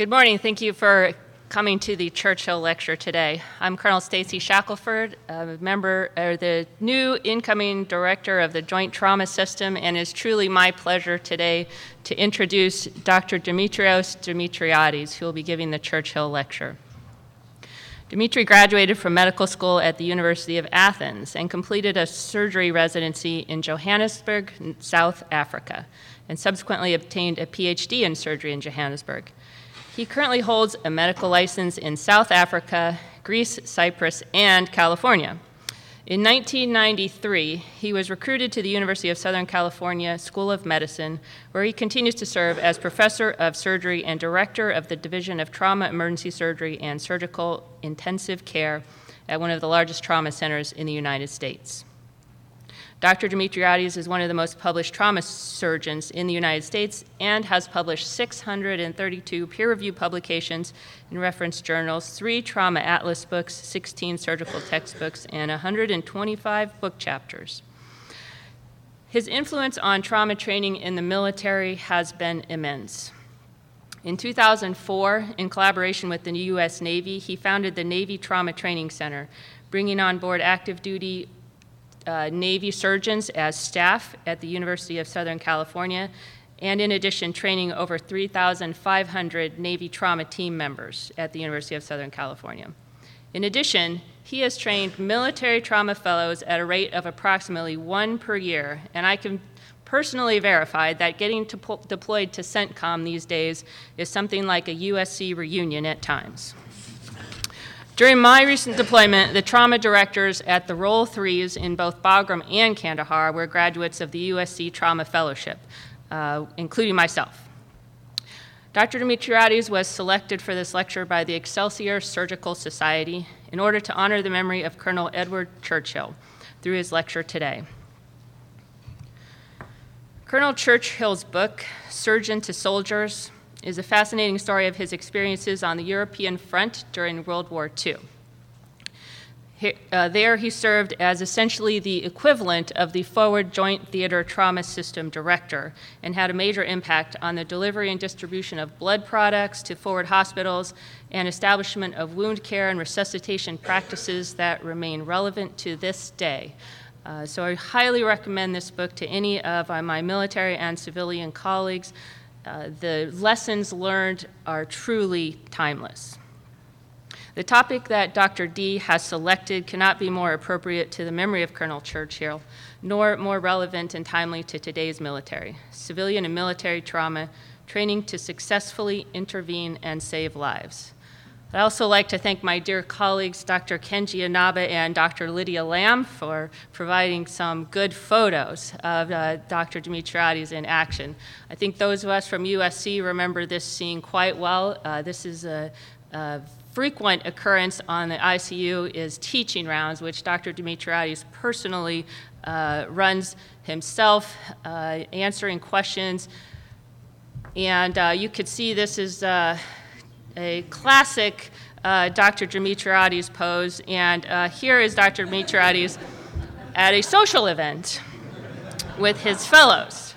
Good morning. Thank you for coming to the Churchill Lecture today. I'm Colonel Stacy Shackelford, the new incoming director of the Joint Trauma System, and it's truly my pleasure today to introduce Dr. Dimitrios Dimitriadis, who will be giving the Churchill Lecture. Dimitri graduated from medical school at the University of Athens and completed a surgery residency in Johannesburg, South Africa, and subsequently obtained a PhD in surgery in Johannesburg. He currently holds a medical license in South Africa, Greece, Cyprus, and California. In 1993, he was recruited to the University of Southern California School of Medicine, where he continues to serve as professor of surgery and director of the Division of Trauma, Emergency Surgery, and Surgical Intensive Care at one of the largest trauma centers in the United States. Dr. Dimitriadis is one of the most published trauma surgeons in the United States and has published 632 peer-reviewed publications in reference journals, 3 trauma atlas books, 16 surgical textbooks, and 125 book chapters. His influence on trauma training in the military has been immense. In 2004, in collaboration with the U.S. Navy, he founded the Navy Trauma Training Center, bringing on board active duty Navy surgeons as staff at the University of Southern California, and in addition, training over 3,500 Navy trauma team members at the University of Southern California. In addition, he has trained military trauma fellows at a rate of approximately 1 per year, and I can personally verify that getting deployed to CENTCOM these days is something like a USC reunion at times. During my recent deployment, the trauma directors at the Roll 3s in both Bagram and Kandahar were graduates of the USC Trauma Fellowship, including myself. Dr. Dimitriadis was selected for this lecture by the Excelsior Surgical Society in order to honor the memory of Colonel Edward Churchill through his lecture today. Colonel Churchill's book, Surgeon to Soldiers, is a fascinating story of his experiences on the European front during World War II. There he served as essentially the equivalent of the Forward Joint Theater Trauma System Director and had a major impact on the delivery and distribution of blood products to forward hospitals and establishment of wound care and resuscitation practices that remain relevant to this day. So I highly recommend this book to any of my military and civilian colleagues. The lessons learned are truly timeless. The topic that Dr. D has selected cannot be more appropriate to the memory of Colonel Churchill, nor more relevant and timely to today's military, civilian and military trauma, training to successfully intervene and save lives. I'd also like to thank my dear colleagues, Dr. Kenji Inaba and Dr. Lydia Lamb, for providing some good photos of Dr. Dimitriadis in action. I think those of us from USC remember this scene quite well. This is a frequent occurrence on the ICU is teaching rounds, which Dr. Dimitriadis personally runs himself, answering questions. And you could see this is a classic Dr. Dimitriadis pose, and here is Dr. Dimitriadis at a social event with his fellows.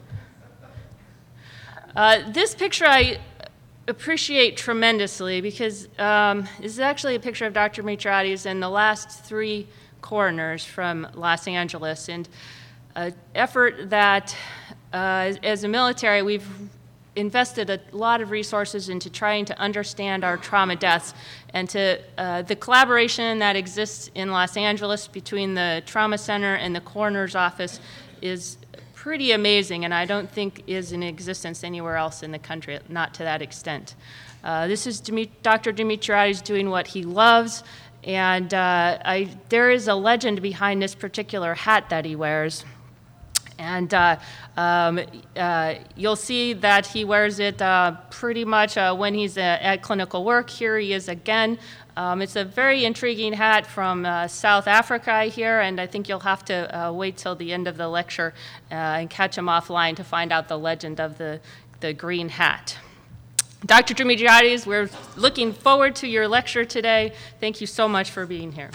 This picture I appreciate tremendously because this is actually a picture of Dr. Dimitriadis and the last 3 coroners from Los Angeles, and an effort that as a military we've invested a lot of resources into trying to understand our trauma deaths, and to the collaboration that exists in Los Angeles between the trauma center and the coroner's office is pretty amazing, and I don't think is in existence anywhere else in the country, not to that extent. This is Dr. Dimitriadis doing what he loves, and there is a legend behind this particular hat that he wears. And you'll see that he wears it pretty much when he's at clinical work. Here he is again. It's a very intriguing hat from South Africa here, and I think you'll have to wait till the end of the lecture and catch him offline to find out the legend of the green hat. Dr. Dimitriadis, we're looking forward to your lecture today. Thank you so much for being here.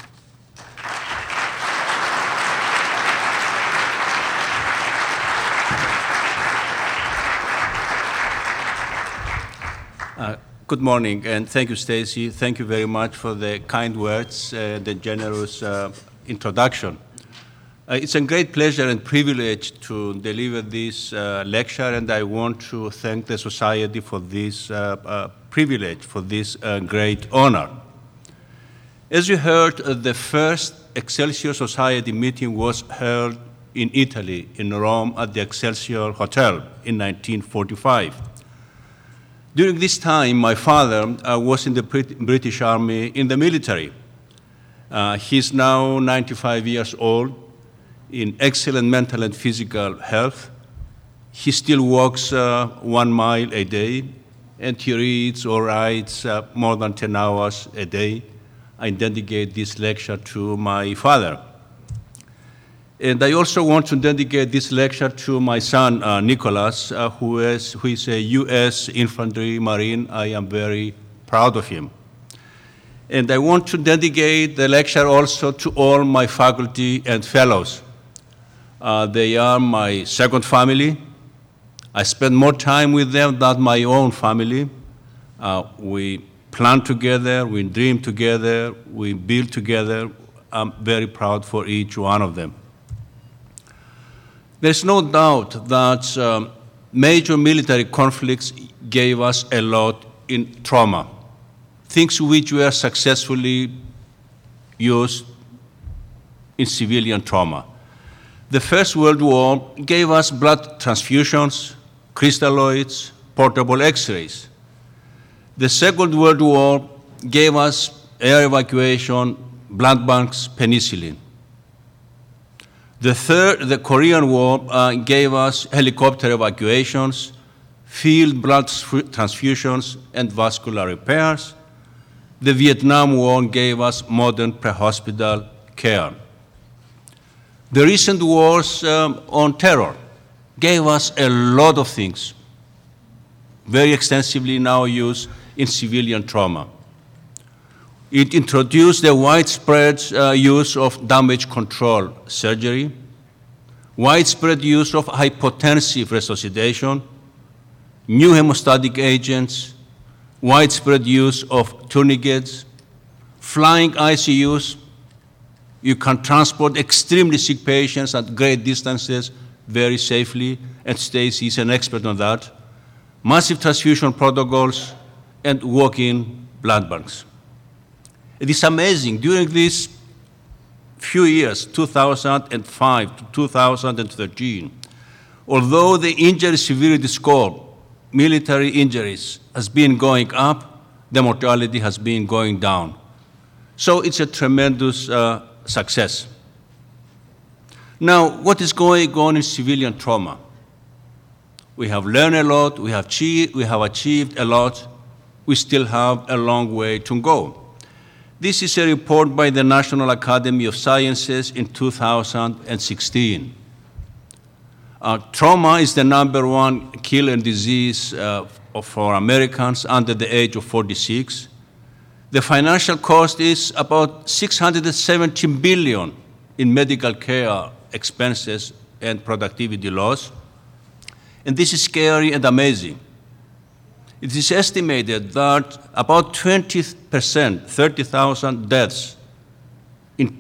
Good morning, and thank you, Stacy. Thank you very much for the kind words, the generous introduction. It's a great pleasure and privilege to deliver this lecture, and I want to thank the Society for this privilege, for this great honor. As you heard, the first Excelsior Society meeting was held in Italy, in Rome, at the Excelsior Hotel in 1945. During this time, my father was in the British Army in the military. He's now 95 years old, in excellent mental and physical health. He still walks 1 mile a day, and he reads or writes more than 10 hours a day. I dedicate this lecture to my father. And I also want to dedicate this lecture to my son, Nicholas, who is a U.S. Infantry Marine. I am very proud of him. And I want to dedicate the lecture also to all my faculty and fellows. They are my second family. I spend more time with them than my own family. We plan together, we dream together, we build together. I'm very proud for each one of them. There's no doubt that major military conflicts gave us a lot in trauma, things which were successfully used in civilian trauma. The First World War gave us blood transfusions, crystalloids, portable X-rays. The Second World War gave us air evacuation, blood banks, penicillin. The Korean War gave us helicopter evacuations, field blood transfusions, and vascular repairs. The Vietnam War gave us modern pre-hospital care. The recent wars on terror gave us a lot of things, very extensively now used in civilian trauma. It introduced the widespread use of damage control surgery, widespread use of hypotensive resuscitation, new hemostatic agents, widespread use of tourniquets, flying ICUs. You can transport extremely sick patients at great distances very safely, and Stacy is an expert on that. Massive transfusion protocols, and walk-in blood banks. It is amazing, during these few years, 2005 to 2013, although the injury severity score, military injuries, has been going up, the mortality has been going down. So it's a tremendous success. Now, what is going on in civilian trauma? We have learned a lot, we have achieved a lot, we still have a long way to go. This is a report by the National Academy of Sciences in 2016. Trauma is the #1 killer disease for Americans under the age of 46. The financial cost is about $670 billion in medical care expenses and productivity loss. And this is scary and amazing. It is estimated that about 20%, 30,000 deaths in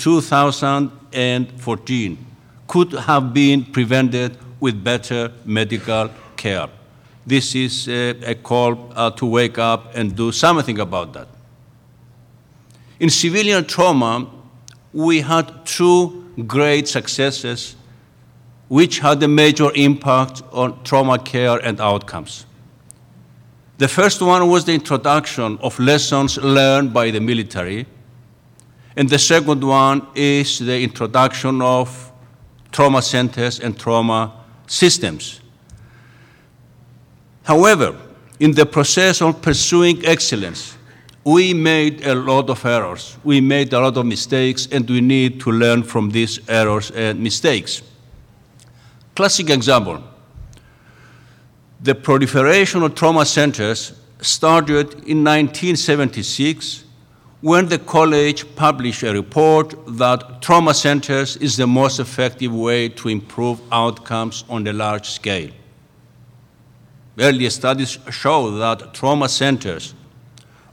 2014 could have been prevented with better medical care. This is a call to wake up and do something about that. In civilian trauma, we had 2 great successes which had a major impact on trauma care and outcomes. The first one was the introduction of lessons learned by the military, and the second one is the introduction of trauma centers and trauma systems. However, in the process of pursuing excellence, we made a lot of errors. We made a lot of mistakes, and we need to learn from these errors and mistakes. Classic example. The proliferation of trauma centers started in 1976 when the college published a report that trauma centers is the most effective way to improve outcomes on a large scale. Earlier studies show that trauma centers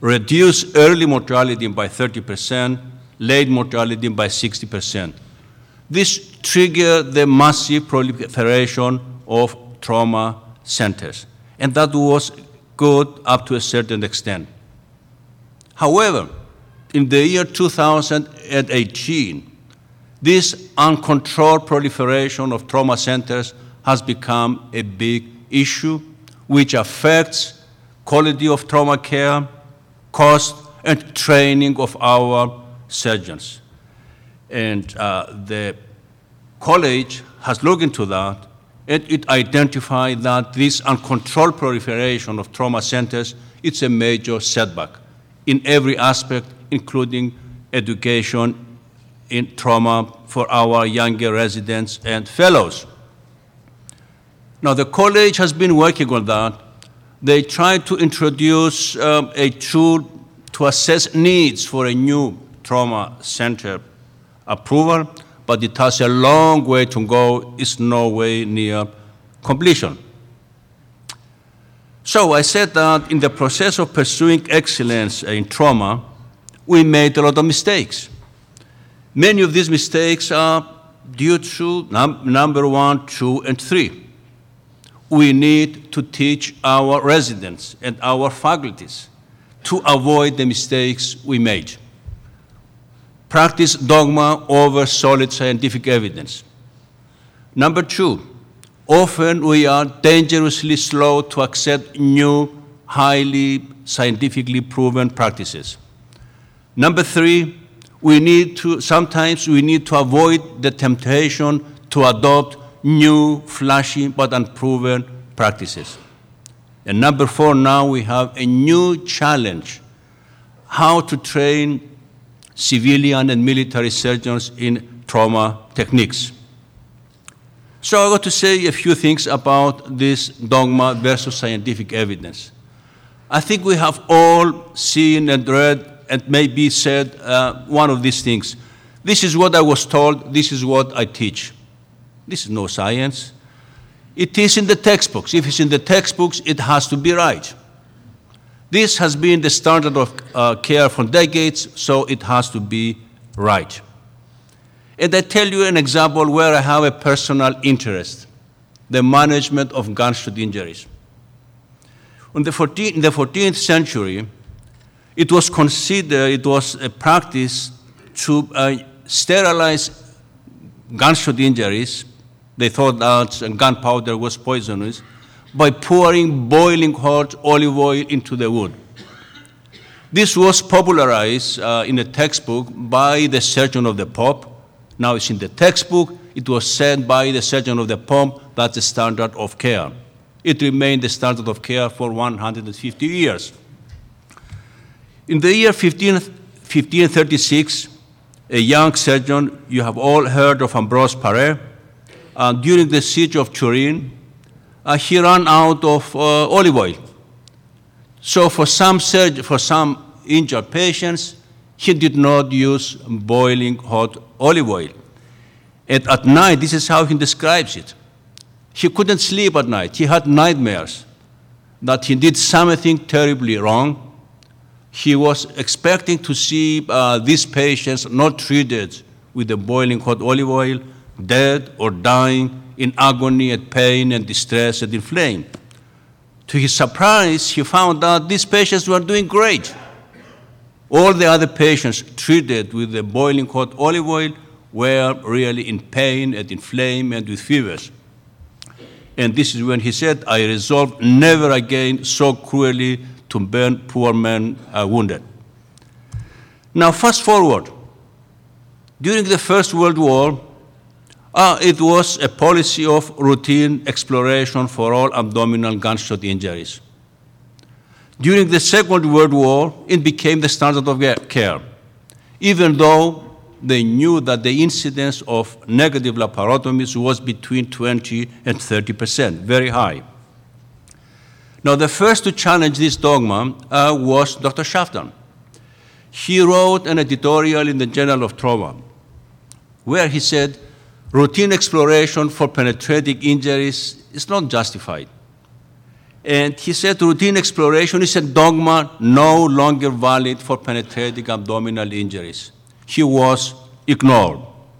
reduce early mortality by 30%, late mortality by 60%. This triggered the massive proliferation of trauma centers, and that was good up to a certain extent. However, in the year 2018, this uncontrolled proliferation of trauma centers has become a big issue, which affects quality of trauma care, cost, and training of our surgeons. And the college has looked into that, and it identified that this uncontrolled proliferation of trauma centers, it's a major setback in every aspect, including education in trauma for our younger residents and fellows. Now, the college has been working on that. They tried to introduce a tool to assess needs for a new trauma center approval, but it has a long way to go. It's no way near completion. So I said that in the process of pursuing excellence in trauma, we made a lot of mistakes. Many of these mistakes are due to number 1, 2, and 3. We need to teach our residents and our faculties to avoid the mistakes we made. Practice dogma over solid scientific evidence. Number 2, often we are dangerously slow to accept new, highly scientifically proven practices. Number 3, sometimes we need to avoid the temptation to adopt new, flashy, but unproven practices. And number 4, now we have a new challenge, how to train civilian and military surgeons in trauma techniques. So I got to say a few things about this dogma versus scientific evidence. I think we have all seen and read and maybe said one of these things. This is what I was told, this is what I teach. This is no science. It is in the textbooks. If it's in the textbooks, it has to be right. This has been the standard of care for decades, so it has to be right. And I tell you an example where I have a personal interest, the management of gunshot injuries. In the 14th century, it was a practice to sterilize gunshot injuries. They thought that gunpowder was poisonous by pouring boiling hot olive oil into the wound. This was popularized in a textbook by the surgeon of the Pope. Now it's in the textbook. It was said by the surgeon of the Pope that's the standard of care. It remained the standard of care for 150 years. In the year 1536, a young surgeon, you have all heard of Ambrose Paré, during the siege of Turin, he ran out of olive oil. So for some injured patients, he did not use boiling hot olive oil. And at night, this is how he describes it. He couldn't sleep at night. He had nightmares that he did something terribly wrong. He was expecting to see these patients not treated with the boiling hot olive oil, dead or dying in agony and pain and distress and inflamed. To his surprise, he found out these patients were doing great. All the other patients treated with the boiling hot olive oil were really in pain and inflamed and with fevers. And this is when he said, I resolved never again so cruelly to burn poor men wounded. Now, fast forward. During the First World War, it was a policy of routine exploration for all abdominal gunshot injuries. During the Second World War, it became the standard of care, even though they knew that the incidence of negative laparotomies was between 20 and 30%, very high. Now, the first to challenge this dogma was Dr. Shafton. He wrote an editorial in the Journal of Trauma, where he said, routine exploration for penetrating injuries is not justified. And he said routine exploration is a dogma no longer valid for penetrating abdominal injuries. He was ignored.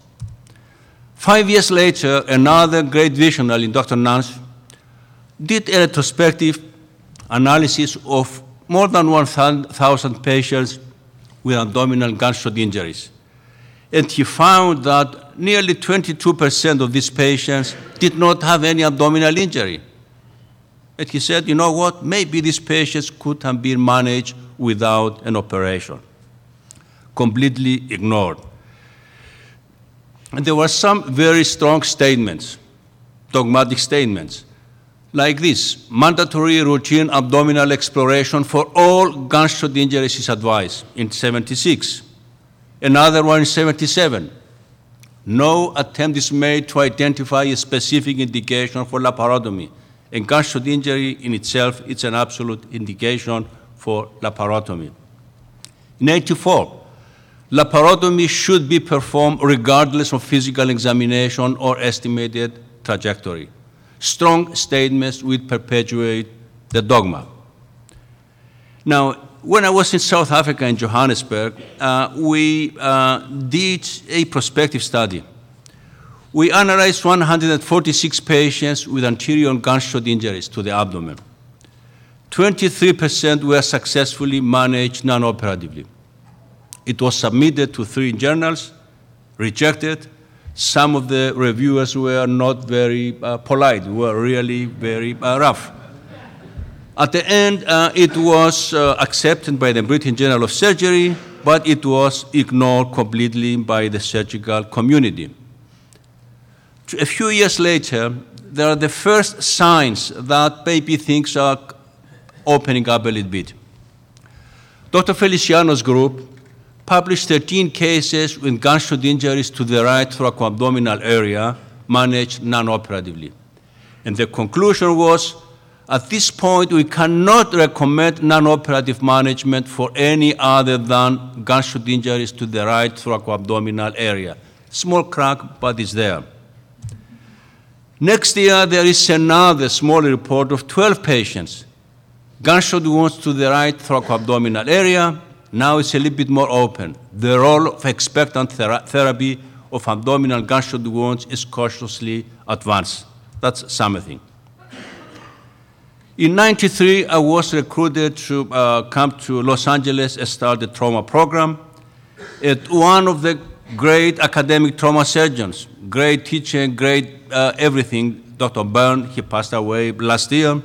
5 years later, another great visionary, Dr. Nance, did a retrospective analysis of more than 1,000 patients with abdominal gunshot injuries. And he found that nearly 22% of these patients did not have any abdominal injury. And he said, you know what, maybe these patients could have been managed without an operation. Completely ignored. And there were some very strong statements, dogmatic statements, like this: mandatory routine abdominal exploration for all gunshot injuries is advised in 76. Another one in 77. No attempt is made to identify a specific indication for laparotomy. A gunshot injury in itself is an absolute indication for laparotomy. In 84, laparotomy should be performed regardless of physical examination or estimated trajectory. Strong statements will perpetuate the dogma. Now, when I was in South Africa, in Johannesburg, we did a prospective study. We analyzed 146 patients with anterior gunshot injuries to the abdomen. 23% were successfully managed non-operatively. It was submitted to 3 journals, rejected. Some of the reviewers were not very polite, were really very rough. At the end, it was accepted by the British Journal of Surgery, but it was ignored completely by the surgical community. A few years later, there are the first signs that maybe things are opening up a little bit. Dr. Feliciano's group published 13 cases with gunshot injuries to the right thoracoabdominal area managed non-operatively. And the conclusion was, at this point, we cannot recommend non-operative management for any other than gunshot injuries to the right thoracoabdominal area. Small crack, but it's there. Next year, there is another small report of 12 patients. Gunshot wounds to the right thoracoabdominal area. Now it's a little bit more open. The role of expectant therapy of abdominal gunshot wounds is cautiously advanced. That's something. In 93, I was recruited to come to Los Angeles and start the trauma program. At one of the great academic trauma surgeons, great teacher, great everything, Dr. Byrne, he passed away last year,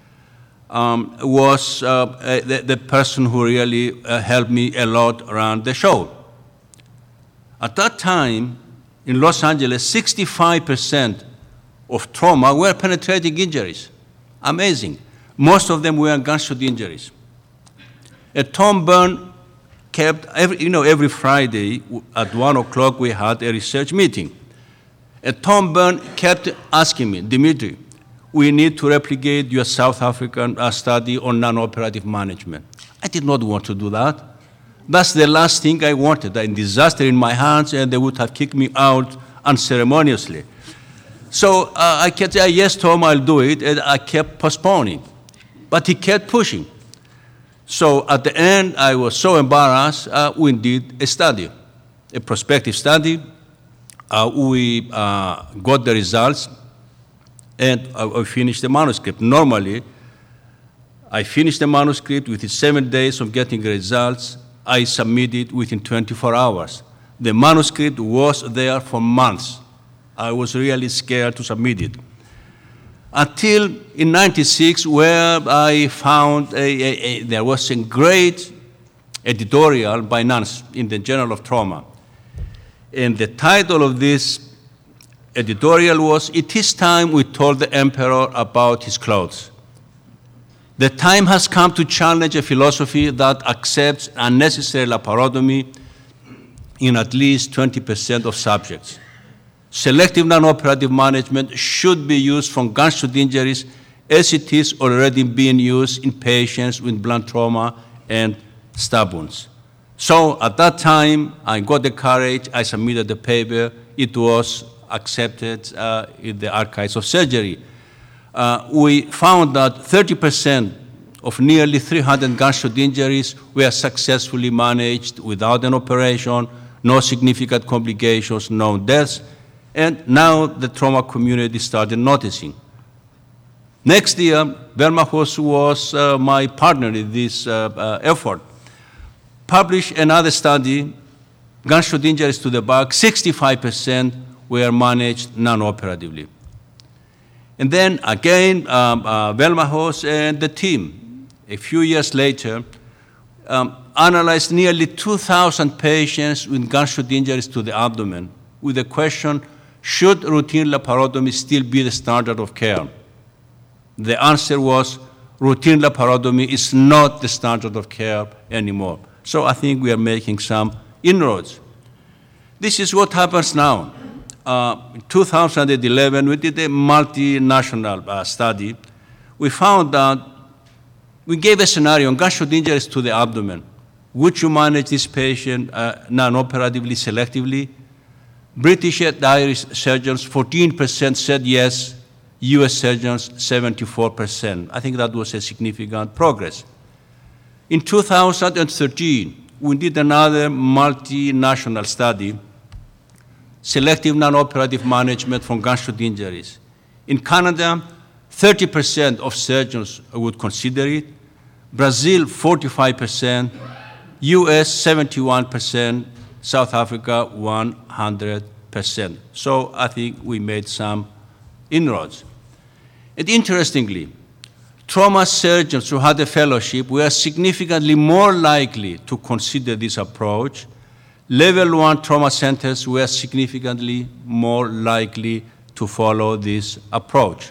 was the person who really helped me a lot around the show. At that time, in Los Angeles, 65% of trauma were penetrating injuries. Amazing. Most of them were gunshot injuries. Tom Byrne kept, every Friday at 1 o'clock we had a research meeting. Tom Byrne kept asking me, Dimitri, we need to replicate your South African study on non-operative management. I did not want to do that. That's the last thing I wanted, a disaster in my hands, and they would have kicked me out unceremoniously. So I kept saying, yes, Tom, I'll do it, and I kept postponing. But he kept pushing. So at the end, I was so embarrassed, we did a study, a prospective study. We got the results, and I finished the manuscript. Normally, I finished the manuscript within 7 days of getting the results. I submitted within 24 hours. The manuscript was there for months. I was really scared to submit it. Until in 96, where I found there was a great editorial by Nance in the Journal of Trauma. And the title of this editorial was, "It is time we told the emperor about his clothes." The time has come to challenge a philosophy that accepts unnecessary laparotomy in at least 20% of subjects. Selective non-operative management should be used for gunshot injuries as it is already being used in patients with blunt trauma and stab wounds. So at that time, I got the courage, I submitted the paper, it was accepted in the Archives of Surgery. we found that 30% of nearly 300 gunshot injuries were successfully managed without an operation, no significant complications, no deaths, and now the trauma community started noticing. Next year, Vermahus was my partner in this effort, published another study, gunshot injuries to the back, 65% were managed non-operatively. And then again, Vermahus and the team, a few years later, analyzed nearly 2,000 patients with gunshot injuries to the abdomen with the question, should routine laparotomy still be the standard of care? The answer was, routine laparotomy is not the standard of care anymore. So I think we are making some inroads. This is what happens now. In 2011, we did a multinational study. We found that we gave a scenario on gunshot injuries to the abdomen. Would you manage this patient non-operatively, selectively? British and Irish surgeons, 14% said yes. US surgeons, 74%. I think that was a significant progress. In 2013, we did another multinational study, selective non-operative management from gunshot injuries. In Canada, 30% of surgeons would consider it. Brazil, 45%. US, 71%. South Africa, 100%. So I think we made some inroads. And interestingly, trauma surgeons who had a fellowship were significantly more likely to consider this approach. Level 1 trauma centers were significantly more likely to follow this approach.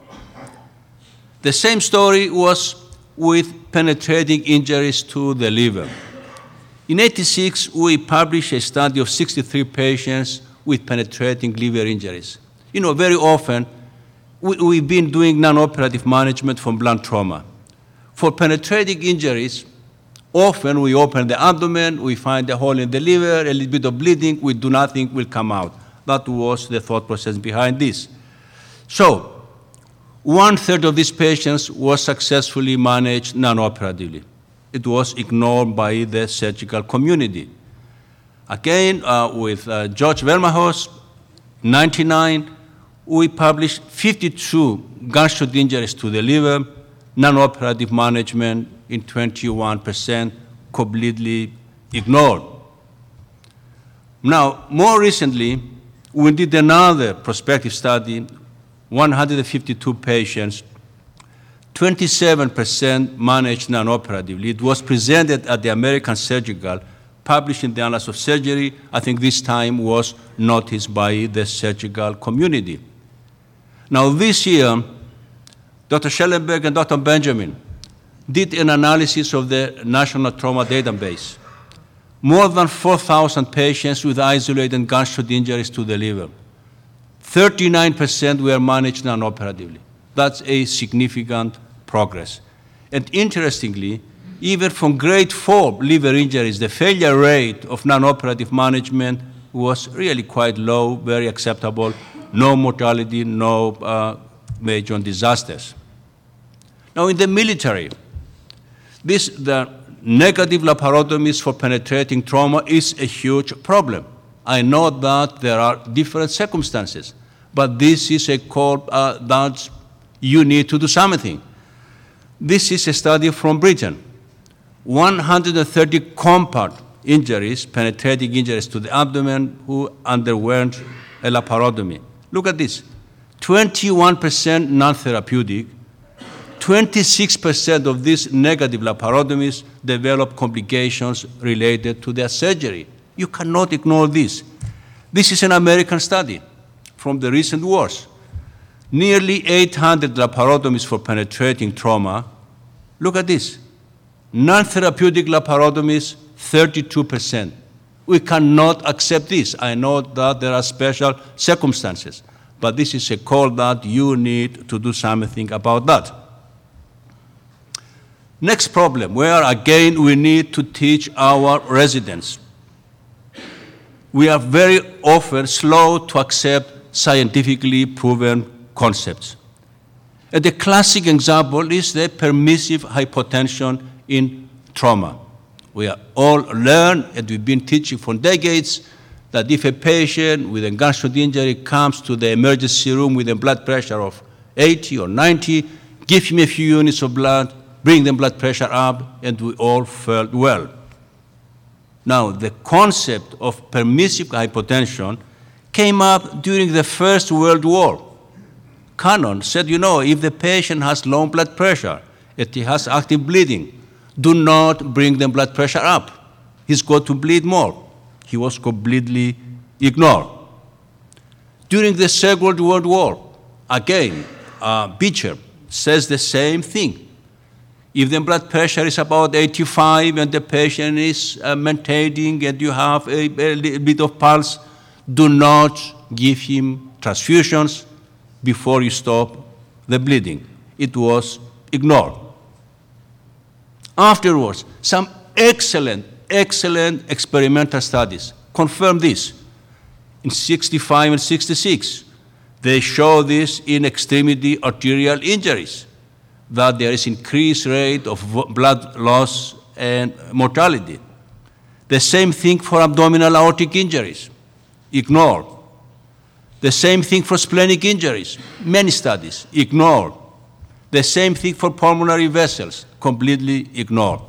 The same story was with penetrating injuries to the liver. In 1986, we published a study of 63 patients with penetrating liver injuries. You know, very often, we've been doing non-operative management from blunt trauma. For penetrating injuries, often we open the abdomen, we find a hole in the liver, a little bit of bleeding, we do nothing, will come out. That was the thought process behind this. So, 1/3 of these patients was successfully managed non-operatively. It was ignored by the surgical community. Again, with George Vermahus, 1999, we published 52 gunshot injuries to the liver, non-operative management in 21%, completely ignored. Now, more recently, we did another prospective study, 152 patients, 27% managed non-operatively. It was presented at the American Surgical, published in the Annals of Surgery. I think this time was noticed by the surgical community. Now this year, Dr. Schellenberg and Dr. Benjamin did an analysis of the National Trauma Database. More than 4,000 patients with isolated gunshot injuries to the liver. 39% were managed non-operatively. That's a significant progress. And interestingly, even from grade 4 liver injuries, the failure rate of non-operative management was really quite low, very acceptable, no mortality, no major disasters. Now in the military, the negative laparotomies for penetrating trauma is a huge problem. I know that there are different circumstances, but this is a call that you need to do something. This is a study from Britain. 130 compound injuries, penetrating injuries to the abdomen who underwent a laparotomy. Look at this, 21% non-therapeutic, 26% of these negative laparotomies develop complications related to their surgery. You cannot ignore this. This is an American study from the recent wars. Nearly 800 laparotomies for penetrating trauma. Look at this. Non-therapeutic laparotomies, 32%. We cannot accept this. I know that there are special circumstances, but this is a call that you need to do something about that. Next problem, where again we need to teach our residents. We are very often slow to accept scientifically proven concepts. And the classic example is the permissive hypotension in trauma. We are all learned, and we've been teaching for decades, that if a patient with a gunshot injury comes to the emergency room with a blood pressure of 80 or 90, give him a few units of blood, bring the blood pressure up, and we all felt well. Now, the concept of permissive hypotension came up during the First World War. Cannon said, if the patient has low blood pressure, if he has active bleeding, do not bring the blood pressure up. He's going to bleed more. He was completely ignored. During the Second World War, again, Beecher says the same thing. If the blood pressure is about 85 and the patient is maintaining and you have a little bit of pulse, do not give him transfusions before you stop the bleeding. It was ignored. Afterwards, some excellent experimental studies confirm this. In 65 and 66, they show this in extremity arterial injuries, that there is increased rate of blood loss and mortality. The same thing for abdominal aortic injuries, ignored. The same thing for splenic injuries, many studies, ignored. The same thing for pulmonary vessels, completely ignored.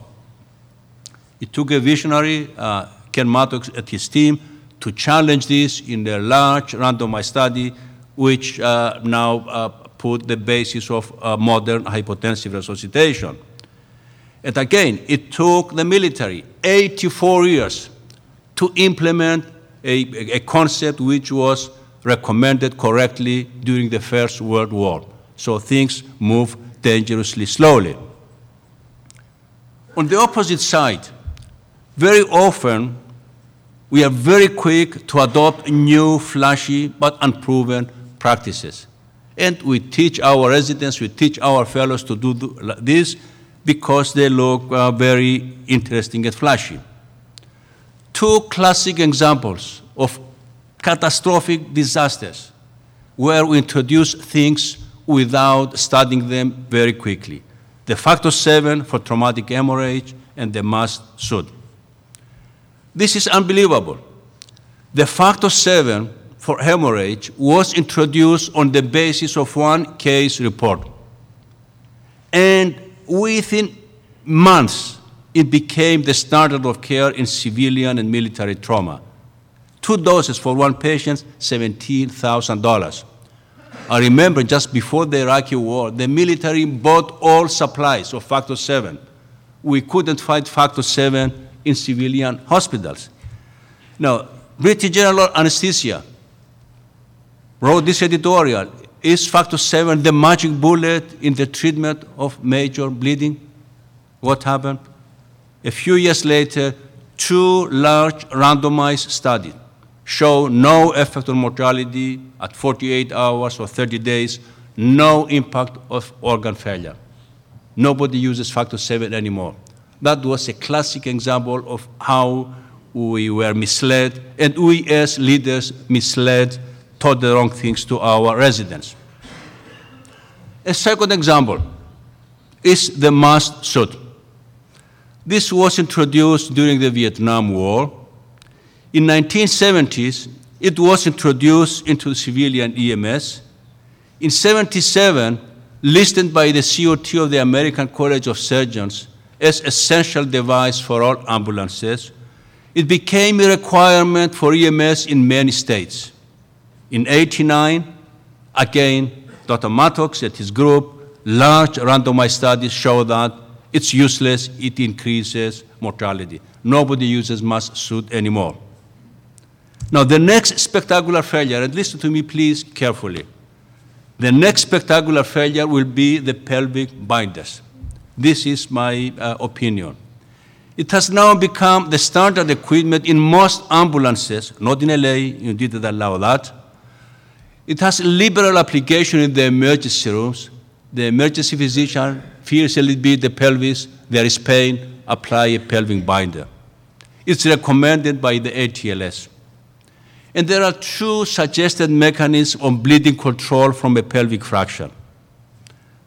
It took a visionary, Ken Mattox and his team, to challenge this in a large randomized study, which now put the basis of modern hypotensive resuscitation. And again, it took the military 84 years to implement a concept which was recommended correctly during the First World War. So things move dangerously slowly. On the opposite side, very often we are very quick to adopt new, flashy, but unproven practices. And we teach our residents, we teach our fellows to do this because they look very interesting and flashy. Two classic examples of catastrophic disasters where we introduce things without studying them very quickly. The factor 7 for traumatic hemorrhage and the MAST suit. This is unbelievable. The factor 7 for hemorrhage was introduced on the basis of one case report. And within months, it became the standard of care in civilian and military trauma. 2 doses for one patient, $17,000. I remember just before the Iraqi war, the military bought all supplies of factor 7. We couldn't find factor 7 in civilian hospitals. Now, British General Anesthesia wrote this editorial, is factor 7 the magic bullet in the treatment of major bleeding? What happened? A few years later, 2 large randomized studies show no effect on mortality at 48 hours or 30 days, no impact of organ failure. Nobody uses factor 7 anymore. That was a classic example of how we were misled, and we as leaders misled, taught the wrong things to our residents. A second example is the MAST suit. This was introduced during the Vietnam War. In 1970s, it was introduced into civilian EMS. In 77, listed by the COT of the American College of Surgeons as essential device for all ambulances, it became a requirement for EMS in many states. In 89, again, Dr. Mattox and his group, large randomized studies show that it's useless, it increases mortality. Nobody uses MAST suit anymore. Now, the next spectacular failure, and listen to me please carefully, the next spectacular failure will be the pelvic binders. This is my opinion. It has now become the standard equipment in most ambulances, not in LA, you didn't allow that. It has liberal application in the emergency rooms. The emergency physician feels a little bit the pelvis, there is pain, apply a pelvic binder. It's recommended by the ATLS. And there are 2 suggested mechanisms of bleeding control from a pelvic fracture.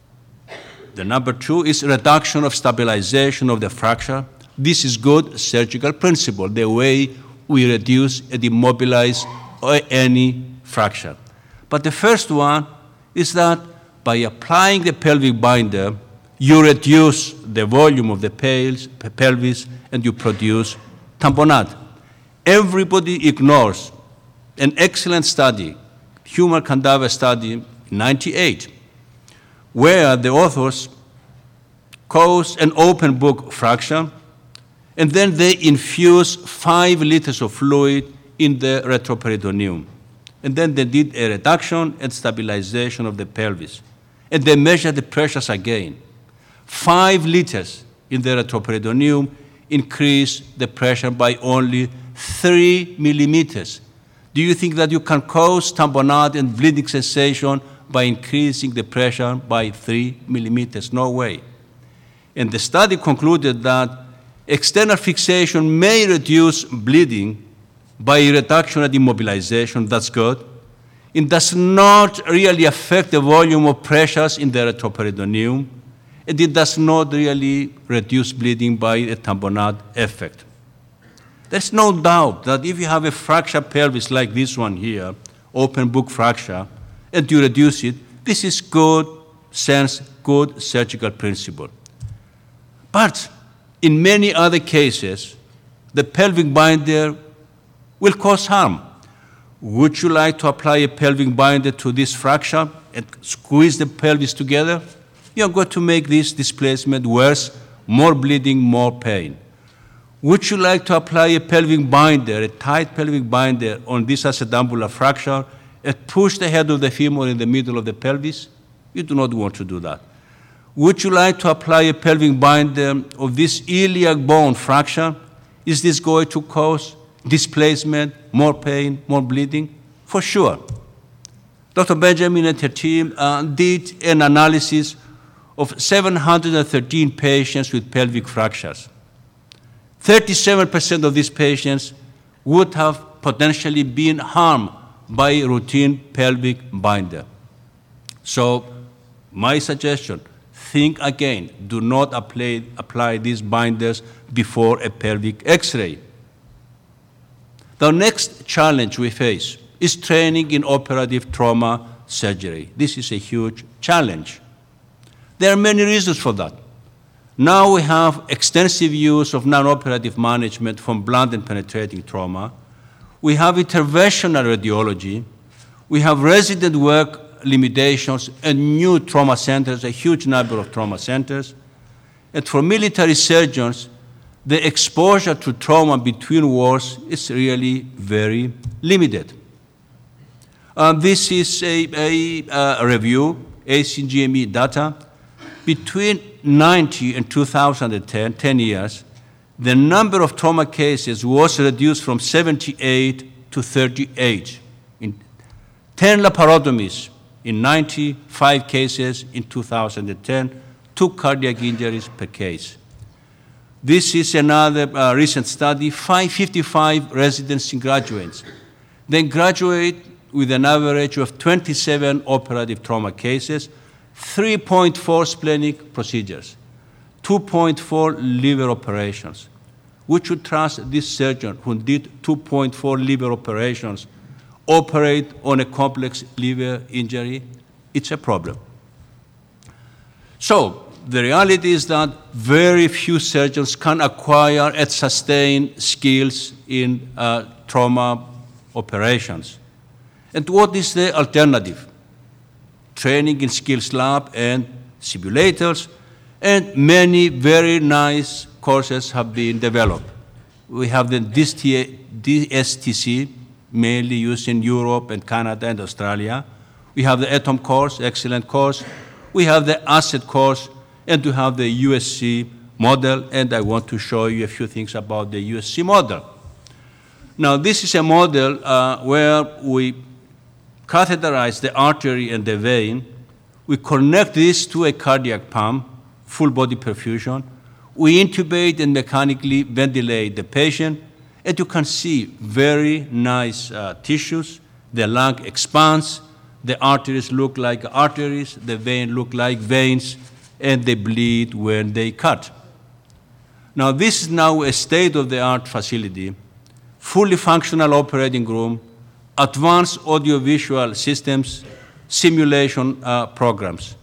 The number two is reduction of stabilization of the fracture. This is good surgical principle, the way we reduce and immobilize any fracture. But the first one is that by applying the pelvic binder, you reduce the volume of the pelvis and you produce tamponade. Everybody ignores an excellent study, human cadaver study in 98, where the authors caused an open book fracture, and then they infuse 5 liters of fluid in the retroperitoneum. And then they did a reduction and stabilization of the pelvis. And they measured the pressures again. 5 liters in the retroperitoneum increased the pressure by only 3 millimeters. Do you think that you can cause tamponade and bleeding cessation by increasing the pressure by 3 millimeters? No way. And the study concluded that external fixation may reduce bleeding by reduction and immobilization. That's good. It does not really affect the volume of pressures in the retroperitoneum, and it does not really reduce bleeding by a tamponade effect. There's no doubt that if you have a fractured pelvis like this one here, open book fracture, and you reduce it, this is good sense, good surgical principle. But in many other cases, the pelvic binder will cause harm. Would you like to apply a pelvic binder to this fracture and squeeze the pelvis together? You're going to make this displacement worse, more bleeding, more pain. Would you like to apply a pelvic binder, a tight pelvic binder on this acetabular fracture and push the head of the femur in the middle of the pelvis? You do not want to do that. Would you like to apply a pelvic binder of this iliac bone fracture? Is this going to cause displacement, more pain, more bleeding? For sure. Dr. Benjamin and her team did an analysis of 713 patients with pelvic fractures. 37% of these patients would have potentially been harmed by routine pelvic binder. So my suggestion, think again. Do not apply these binders before a pelvic X-ray. The next challenge we face is training in operative trauma surgery. This is a huge challenge. There are many reasons for that. Now we have extensive use of non-operative management from blunt and penetrating trauma. We have interventional radiology. We have resident work limitations and new trauma centers, a huge number of trauma centers. And for military surgeons, the exposure to trauma between wars is really very limited. This is a review, ACGME data. Between 1990 and 2010, 10 years, the number of trauma cases was reduced from 78 to 38. In 10 laparotomies in 95 cases in 2010, 2 cardiac injuries per case. This is another recent study, 555 residents and graduates. They graduate with an average of 27 operative trauma cases, 3.4 splenic procedures, 2.4 liver operations. Would you trust this surgeon who did 2.4 liver operations operate on a complex liver injury? It's a problem. So the reality is that very few surgeons can acquire and sustain skills in trauma operations. And what is the alternative? Training in skills lab and simulators, and many very nice courses have been developed. We have the DSTC, mainly used in Europe and Canada and Australia. We have the ETOM course, excellent course. We have the ASSET course, and we have the USC model, and I want to show you a few things about the USC model. Now, this is a model where we catheterize the artery and the vein. We connect this to a cardiac pump, full body perfusion. We intubate and mechanically ventilate the patient, and you can see very nice tissues. The lung expands, the arteries look like arteries, the vein look like veins, and they bleed when they cut. Now, this is now a state-of-the-art facility, fully functional operating room, advanced audiovisual systems, simulation programs.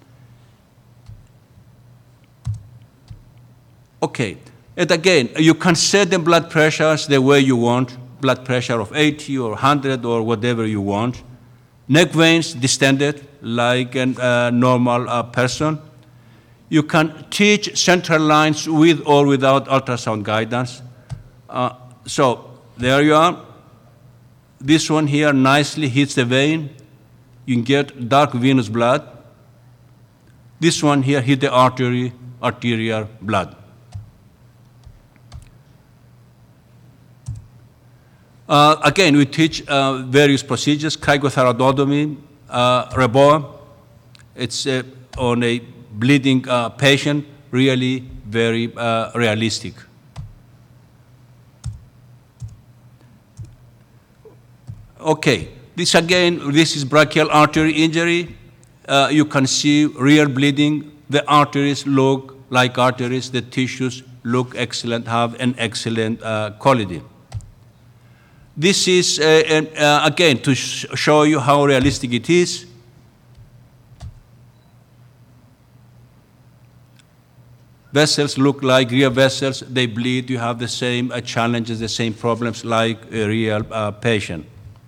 Okay, and again, you can set the blood pressures the way you want, blood pressure of 80 or 100 or whatever you want. Neck veins distended like a normal person. You can teach central lines with or without ultrasound guidance. So there you are. This one here nicely hits the vein. You can get dark venous blood. This one here hit the arterial blood. Again, we teach various procedures, cricothyroidotomy, REBOA. It's on a bleeding patient, really very realistic. Okay, this is brachial artery injury. You can see real bleeding. The arteries look like arteries. The tissues look excellent, have an excellent quality. This is, again, to show you how realistic it is. Vessels look like real vessels. They bleed. You have the same challenges, the same problems like a real patient.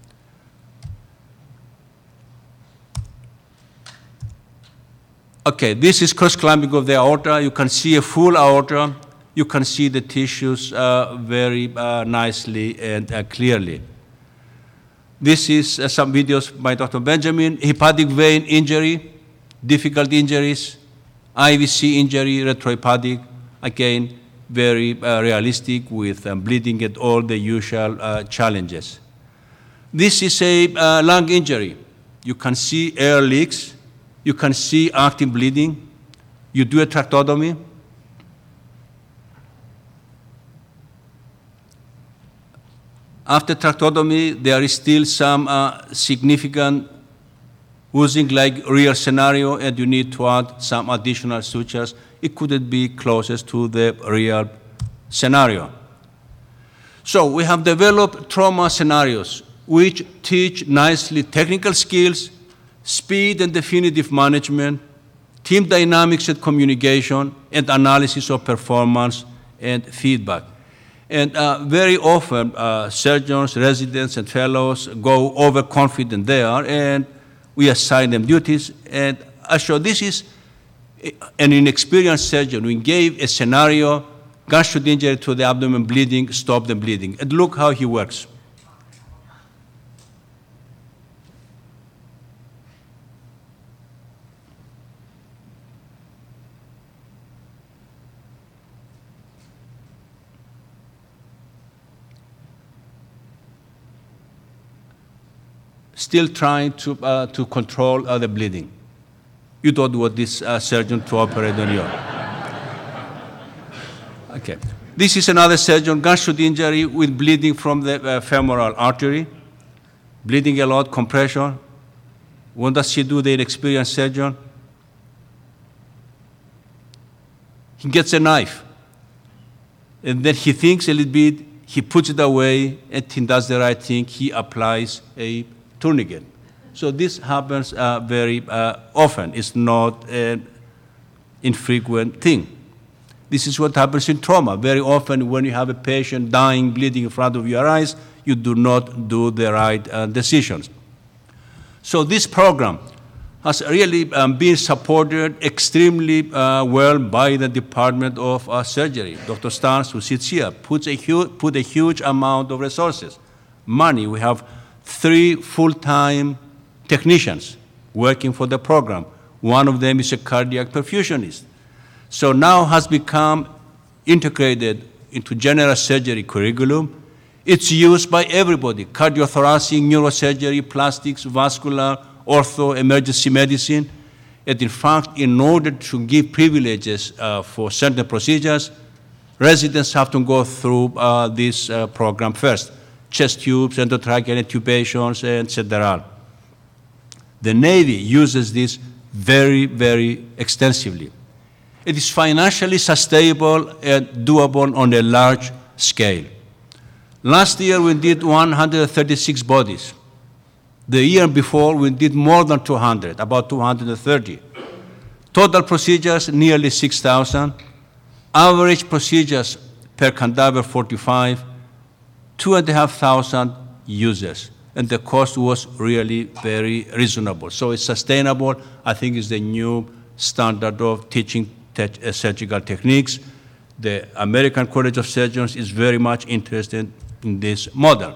Okay, this is cross-clamping of the aorta. You can see a full aorta. You can see the tissues very nicely and clearly. This is some videos by Dr. Benjamin. Hepatic vein injury, difficult injuries, IVC injury, retrohepatic, again, very realistic with bleeding and all the usual challenges. This is a lung injury. You can see air leaks. You can see active bleeding. You do a tracheotomy. After tracheotomy, there is still some significant oozing like real scenario, and you need to add some additional sutures. It couldn't be closest to the real scenario. So we have developed trauma scenarios which teach nicely technical skills, speed and definitive management, team dynamics and communication, and analysis of performance and feedback. And very often, surgeons, residents, and fellows go overconfident there, and we assign them duties. And I show this is an inexperienced surgeon. We gave a scenario, gunshot injury to the abdomen, bleeding, stop the bleeding. And look how he works. Still trying to control the bleeding. You don't want this surgeon to operate on you. Okay. This is another surgeon, gunshot injury with bleeding from the femoral artery. Bleeding a lot, compression. What does he do, the inexperienced surgeon? He gets a knife. And then he thinks a little bit, he puts it away, and he does the right thing. He applies a tourniquet. So this happens very often. It's not an infrequent thing. This is what happens in trauma. Very often when you have a patient dying, bleeding in front of your eyes, you do not do the right decisions. So this program has really been supported extremely well by the Department of Surgery. Dr. Starnes, who sits here, put a huge amount of resources, money. We have 3 full-time technicians working for the program. One of them is a cardiac perfusionist. So now has become integrated into general surgery curriculum. It's used by everybody, cardiothoracic, neurosurgery, plastics, vascular, ortho, emergency medicine. And in fact, in order to give privileges for certain procedures, residents have to go through this program first. Chest tubes, endotracheal intubations, etc. The Navy uses this very, very extensively. It is financially sustainable and doable on a large scale. Last year, we did 136 bodies. The year before, we did more than 200, about 230. Total procedures, nearly 6,000. Average procedures per cadaver, 45. 2,500 users. And the cost was really very reasonable. So it's sustainable. I think it's the new standard of teaching surgical techniques. The American College of Surgeons is very much interested in this model.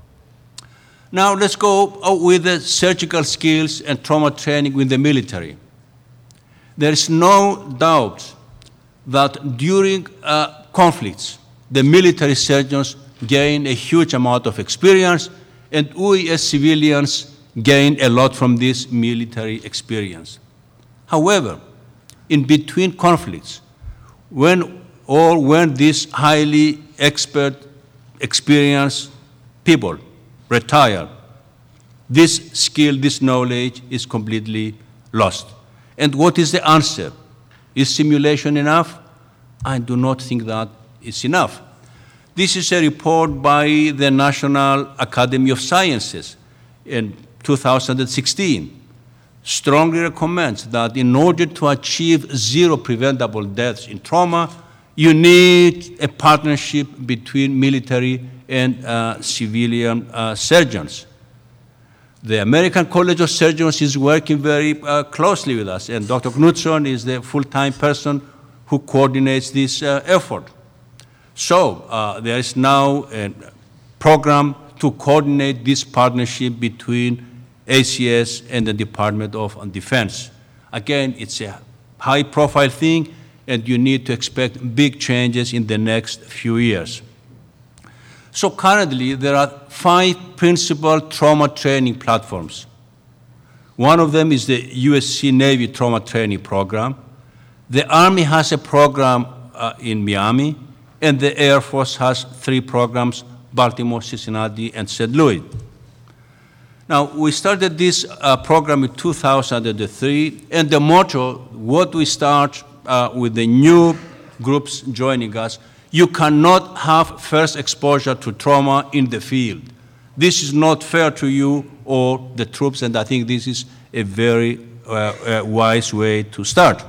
Now let's go with the surgical skills and trauma training with the military. There is no doubt that during conflicts, the military surgeons gain a huge amount of experience, and we as civilians gain a lot from this military experience. However, in between conflicts, when these highly expert, experienced people retire, this skill, this knowledge is completely lost. And what is the answer? Is simulation enough? I do not think that is enough. This is a report by the National Academy of Sciences in 2016. Strongly recommends that in order to achieve zero preventable deaths in trauma, you need a partnership between military and civilian surgeons. The American College of Surgeons is working very closely with us, and Dr. Knudson is the full-time person who coordinates this effort. So there is now a program to coordinate this partnership between ACS and the Department of Defense. Again, it's a high-profile thing, and you need to expect big changes in the next few years. So currently, there are 5 principal trauma training platforms. One of them is the USC Navy Trauma Training Program. The Army has a program in Miami, and the Air Force has 3 programs, Baltimore, Cincinnati, and St. Louis. Now, we started this program in 2003, and the motto, what we start with the new groups joining us, you cannot have first exposure to trauma in the field. This is not fair to you or the troops, and I think this is a very wise way to start.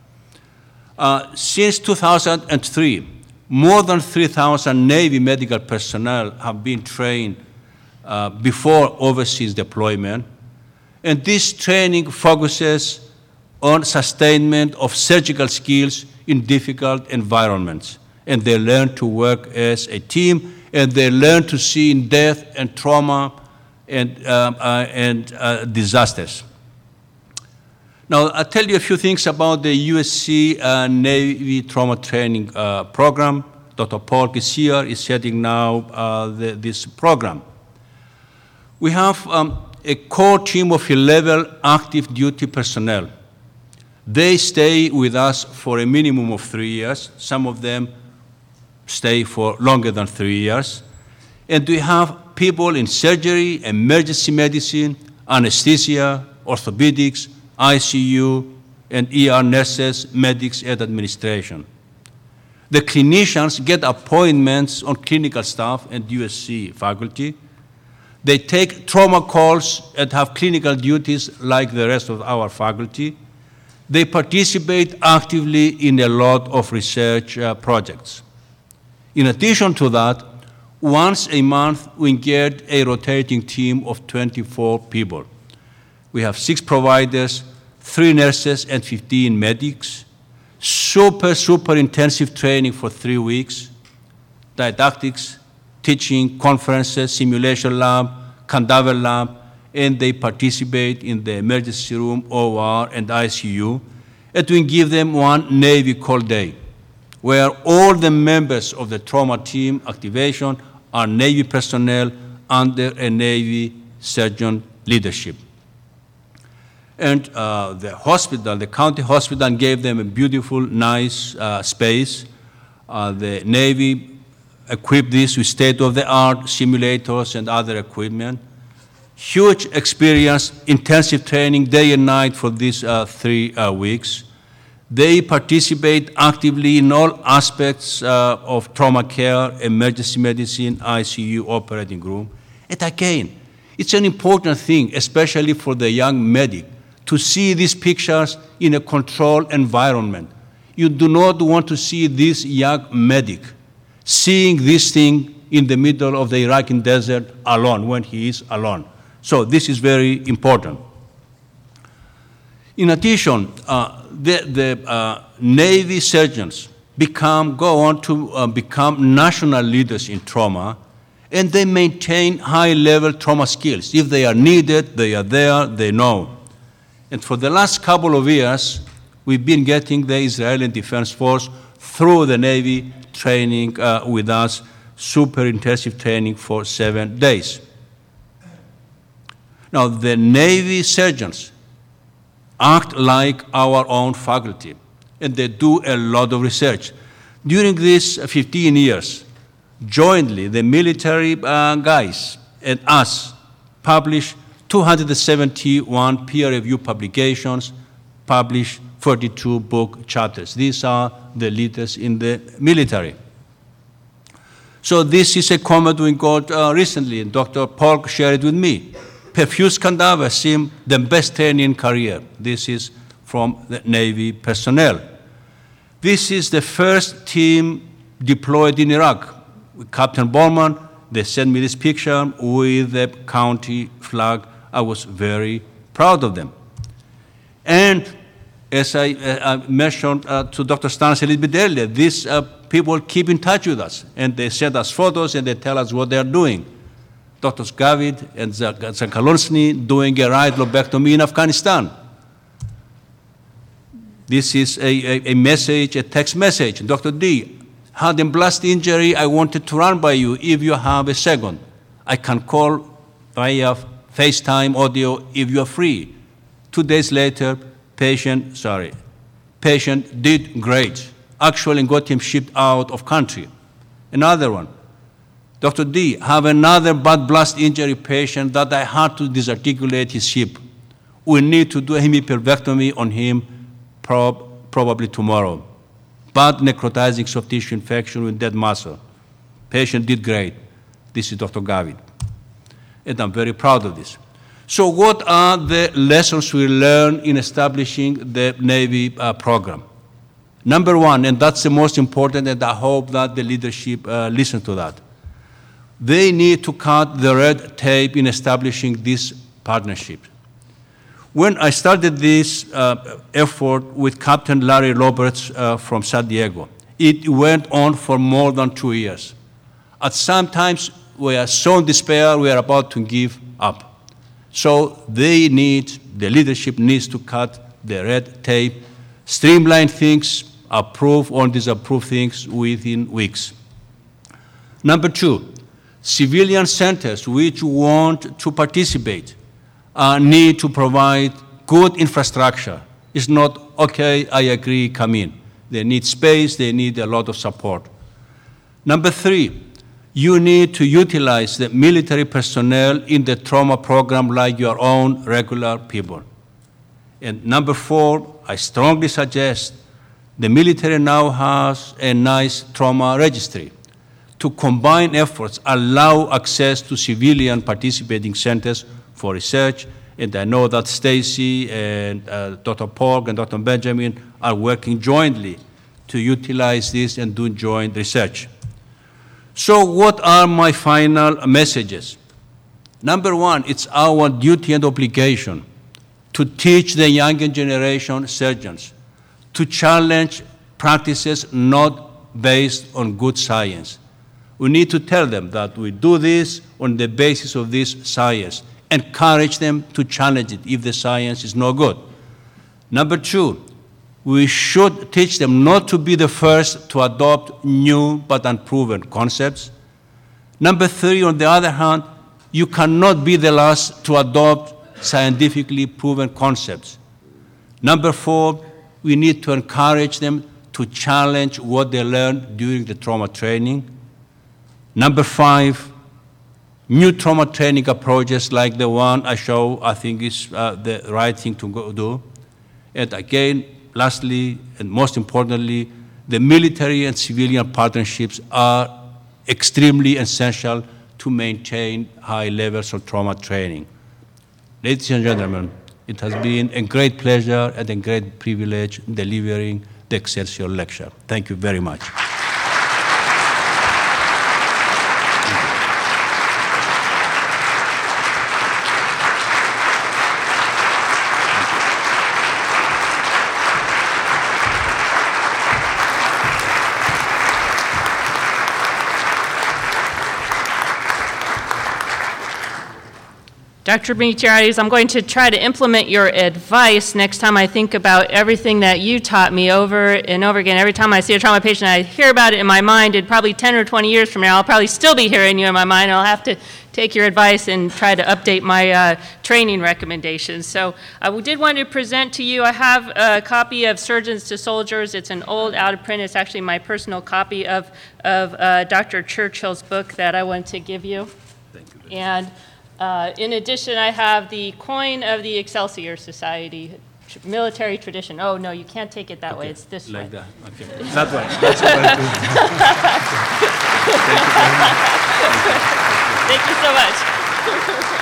Since 2003, more than 3,000 Navy medical personnel have been trained before overseas deployment, and this training focuses on sustainment of surgical skills in difficult environments, and they learn to work as a team, and they learn to see in death and trauma and disasters. Now, I'll tell you a few things about the USC Navy Trauma Training Program. Dr. Paul Kessier is heading now this program. We have a core team of 11 active duty personnel. They stay with us for a minimum of 3 years. Some of them stay for longer than 3 years. And we have people in surgery, emergency medicine, anesthesia, orthopedics, ICU, and ER nurses, medics, and administration. The clinicians get appointments on clinical staff and USC faculty. They take trauma calls and have clinical duties like the rest of our faculty. They participate actively in a lot of research projects. In addition to that, once a month, we get a rotating team of 24 people. We have 6 providers, 3 nurses, and 15 medics. Super intensive training for 3 weeks, didactics, teaching, conferences, simulation lab, cadaver lab, and they participate in the emergency room, OR, and ICU. And we give them one Navy call day, where all the members of the trauma team activation are Navy personnel under a Navy surgeon leadership. And the hospital, the county hospital, gave them a beautiful, nice space. The Navy equipped this with state-of-the-art simulators and other equipment. Huge experience, intensive training, day and night for these 3 weeks. They participate actively in all aspects of trauma care, emergency medicine, ICU, operating room. And again, it's an important thing, especially for the young medic, to see these pictures in a controlled environment. You do not want to see this young medic seeing this thing in the middle of the Iraqi desert alone, when he is alone. So this is very important. In addition, the Navy surgeons go on to become national leaders in trauma, and they maintain high-level trauma skills. If they are needed, they are there, they know. And for the last couple of years, we've been getting the Israeli Defense Force through the Navy training with us, super intensive training for 7 days. Now, the Navy surgeons act like our own faculty, and they do a lot of research. During these 15 years, jointly, the military guys and us published 271 peer-reviewed publications, published 42 book chapters. These are the leaders in the military. So this is a comment we got recently, and Dr. Polk shared it with me. Perfused cadavers seem the best training career. This is from the Navy personnel. This is the first team deployed in Iraq. With Captain Borman, they sent me this picture with the county flag. I was very proud of them. And as I mentioned to Dr. Stanis a little bit earlier, these people keep in touch with us, and they send us photos and they tell us what they're doing. Dr. Gavid and Zakalonsny doing a right lobectomy in Afghanistan. This is a message, a text message. Dr. D, had a blast injury, I wanted to run by you if you have a second. I can call via FaceTime audio if you are free. 2 days later, patient did great. Actually got him shipped out of country. Another one. Dr. D, have another bad blast injury patient that I had to disarticulate his hip. We need to do a hemipelvectomy on him probably tomorrow. Bad necrotizing soft tissue infection with dead muscle. Patient did great. This is Dr. Gavid. And I'm very proud of this. So what are the lessons we learn in establishing the Navy program? Number one, and that's the most important, and I hope that the leadership listens to that. They need to cut the red tape in establishing this partnership. When I started this effort with Captain Larry Roberts from San Diego, it went on for more than 2 years. At some times, we are so in despair, we are about to give up. So the leadership needs to cut the red tape, streamline things, approve or disapprove things within weeks. Number two, civilian centers which want to participate need to provide good infrastructure. It's not, okay, I agree, come in. They need space, they need a lot of support. Number three, you need to utilize the military personnel in the trauma program like your own regular people. And number four, I strongly suggest the military now has a nice trauma registry. To combine efforts, allow access to civilian participating centers for research, and I know that Stacy and Dr. Polk and Dr. Benjamin are working jointly to utilize this and do joint research. So what are my final messages? Number one, it's our duty and obligation to teach the younger generation surgeons to challenge practices not based on good science. We need to tell them that we do this on the basis of this science. Encourage them to challenge it if the science is no good. Number two, we should teach them not to be the first to adopt new but unproven concepts. Number three, on the other hand, you cannot be the last to adopt scientifically proven concepts. Number four, we need to encourage them to challenge what they learned during the trauma training. Number five, new trauma training approaches like the one I show, I think is the right thing to do. And again, lastly, and most importantly, the military and civilian partnerships are extremely essential to maintain high levels of trauma training. Ladies and gentlemen, it has been a great pleasure and a great privilege delivering the Excelsior Lecture. Thank you very much. Dr. Mitriades, I'm going to try to implement your advice next time I think about everything that you taught me over and over again. Every time I see a trauma patient, I hear about it in my mind, and probably 10 or 20 years from now, I'll probably still be hearing you in my mind, and I'll have to take your advice and try to update my training recommendations. So I did want to present to you, I have a copy of Surgeons to Soldiers. It's an old, out of print. It's actually my personal copy of Dr. Churchill's book that I want to give you. Thank you. And in addition, I have the coin of the Excelsior Society, military tradition. Oh, no, you can't take it that way. It's this Like way. that. Okay. That way. That's very good. Thank you so much.